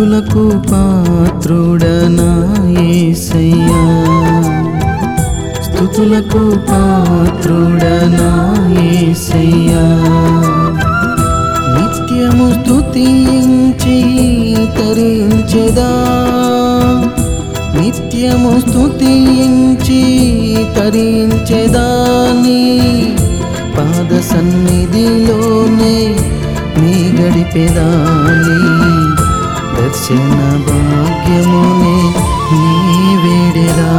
స్తుతులకు పాత్రుడనా యేసయ్యా, స్తుతులకు పాత్రుడనా యేసయ్యా. నిత్యము స్తుతించి తరించెదా, నిత్యము స్తుతించి తరించెదాని పాద సన్నిధిలోనే నీ గడిపెదాని దర్శన భాగ్యమునే నీ వేడెదా.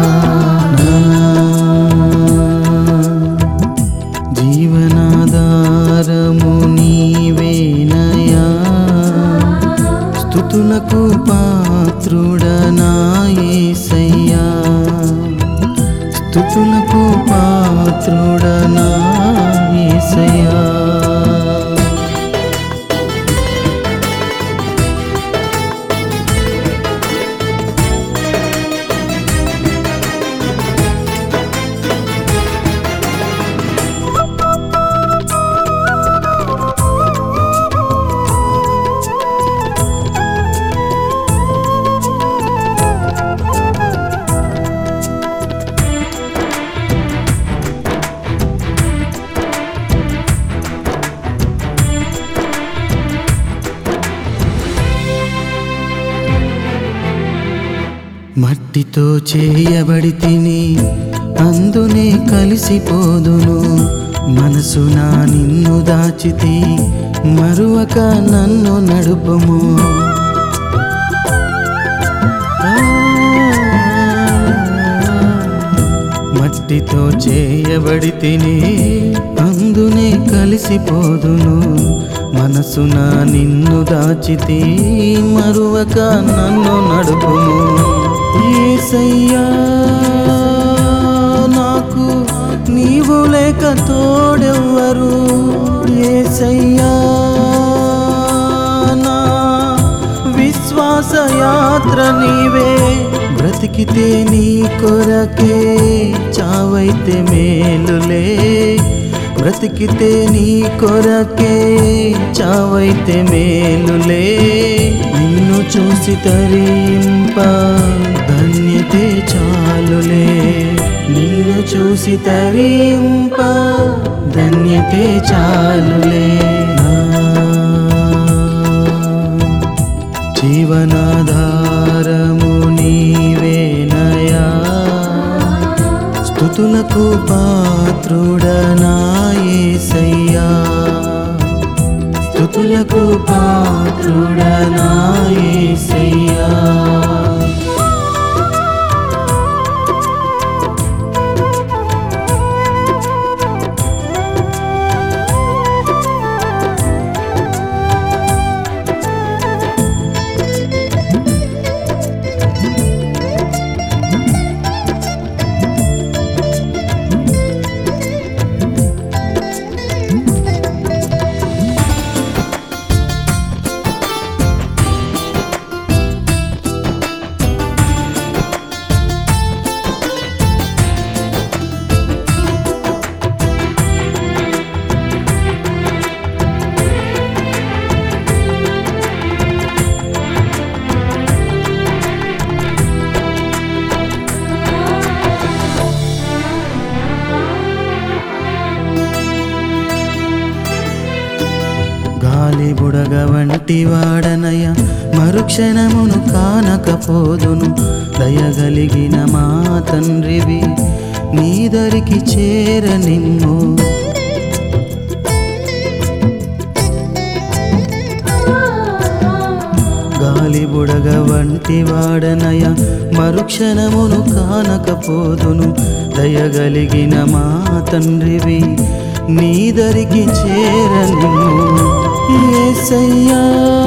జీవనాధారము నీవేనయా, స్తుతులకు పాత్రుడనా యేసయ్యా, స్తుతులకు పాత్రుడనా యేసయ్యా. మట్టితో చేయబడి తిని అందునే కలిసిపోదును, మనసున నిన్ను దాచితి మరువక నన్ను నడుపుము. మట్టితో చేయబడి తిని అందునే కలిసిపోదును, మనసున నిన్ను దాచితి మరువక నన్ను నడుపుము. యేసయ్యా, నాకు నీవు లేక తోడెవ్వరు, యేసయ్యా నా విశ్వాస యాత్ర నీవే. బ్రతికితే నీ కొరకే, చావైతే మేలులే, బ్రతికితే నీ కొరకే, చావైతే మేలులే. నిన్ను చూసి తరింప ధన్యతే చాలులే, నిన్ను చూసి తరింప ధన్యతే చాలులే. జీవనాధారము నీవేనయా, స్తుతులకు పాత్రుడనా యేసయ్యా, స్తుతులకు పాత్రుడనా యేసయ్యా. గాలి బుడగ వంటి వాడనయ, మరుక్షణమును కానకపోదును. దయగలిగిన మా తండ్రివి, నీదరికి చేరనిమ్ము. గాలి బుడగ వంటి వాడనయ, మరుక్షణమును కానకపోదును. దయగలిగిన మా తండ్రివి, నీదరికి చేరనిమ్ము. యేసయ్యా,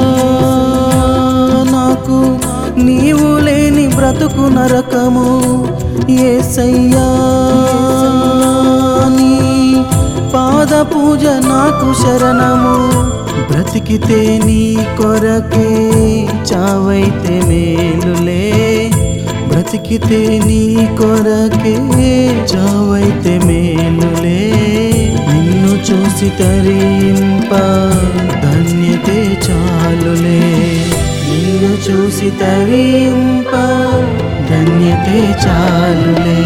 నాకు నీవు లేని బ్రతుకు నరకము. యేసయ్యా, నీ పాద పూజ నాకు శరణము. బ్రతికితే నీ కొరకే, చావైతే మేలులే, బ్రతికితే నీ కొరకే, చావైతే మేలులే. నిన్ను చూసి తరింప ధన్యతే చాలులే, నిన్ను చూసి తరింప ధన్యతే చాలులే.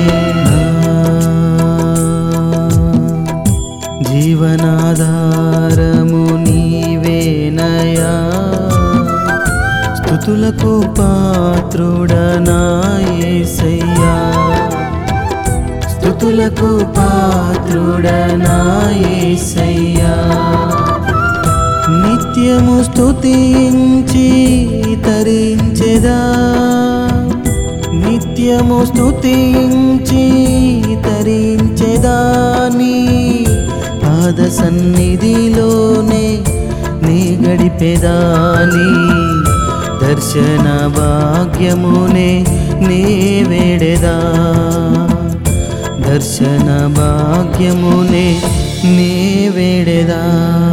జీవనాధారము నీవేనయా, స్తుతులకు పాత్రుడనా యేసయ్యా, స్తుతులకు పాత్రుడనా యేసయ్యా. నిత్యము స్తుతించి తరించెదా, నిత్యము స్తుతించి తరించెదా, నీ పాద సన్నిధిలోనే నీ గడిపెదాని. దర్శన భాగ్యమునే నీ వేడెదా, దర్శన భాగ్యమునే నీ వేడెదా.